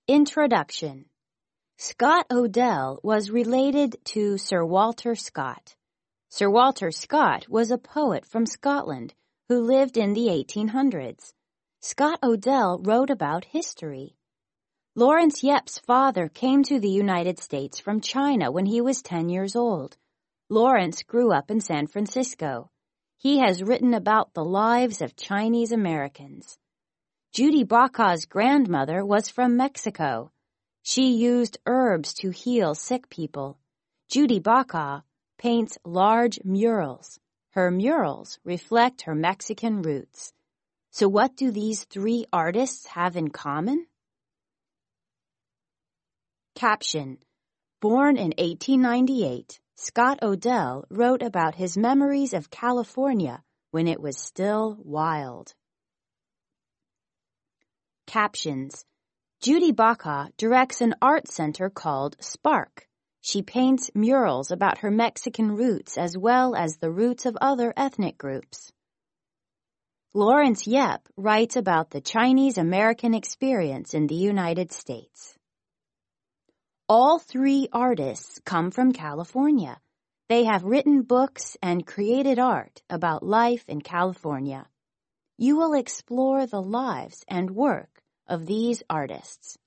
Introduction. Scott Odell was related to Sir Walter Scott. Sir Walter Scott was a poet from Scotland who lived in the 1800s. Scott Odell wrote about history. Lawrence Yep's father came to the United States from China when he was 10 years old. Lawrence grew up in San Francisco. He has written about the lives of Chinese Americans. Judy Bacaw's grandmother was from Mexico. She used herbs to heal sick people. Judy Bacaw paints large murals. Her murals reflect her Mexican roots. So what do these three artists have in common? Caption. Born in 1898, Scott Odell wrote about his memories of California when it was still wild. Captions. Judy Bacaw directs an art center called Spark. She paints murals about her Mexican roots as well as the roots of other ethnic groups. Lawrence Yep writes about the Chinese American experience in the United States. All three artists come from California. They have written books and created art about life in California. You will explore the lives and work of these artists.